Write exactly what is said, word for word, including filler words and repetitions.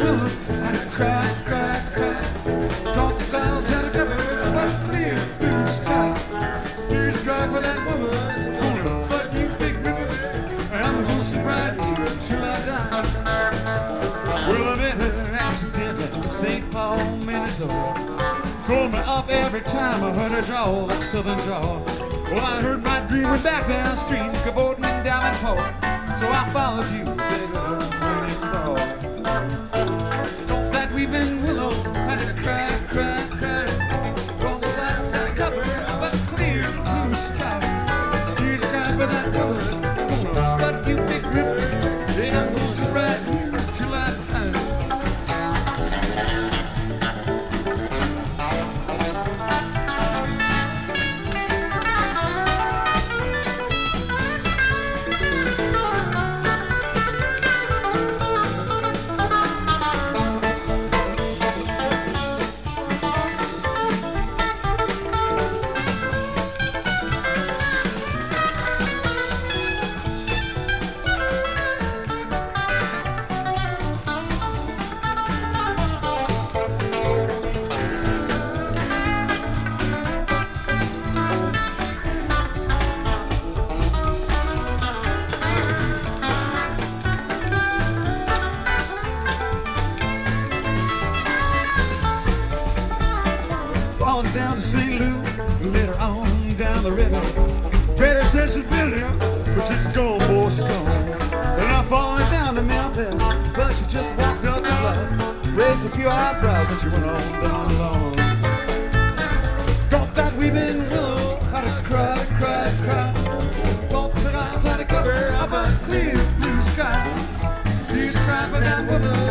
willow and I cry, cry, cry. Dark clouds had a cover, but clear blue sky. Here's a drive for that woman, gonna fuck you big river, and I'm gonna sit right here until I die. Well, I met her accidentally in Saint Paul, Minnesota. Throw me off every time I heard her drawl, that southern drawl. Well, I heard my dreamer back downstream, cavorting in Davenport. So I followed you, baby, when you called. Don't that weeping willow had to cry, cry, cry. All the clouds had covered a clear blue sky. Here's a cry for that woman, gonna fuck you big river. Yeah, I'm gonna sit right here till I die. Down to Saint Louis, later on down the river. Freddie says she's Billy, but she's gone, boy, she's gone. And I'm falling down to Memphis, but she just walked up the block, raised a few eyebrows, and she went on down the lawn. Got that weeping willow, had to cry, cry, cry. Got the clouds had to cover up a clear blue sky. She's crying for that woman.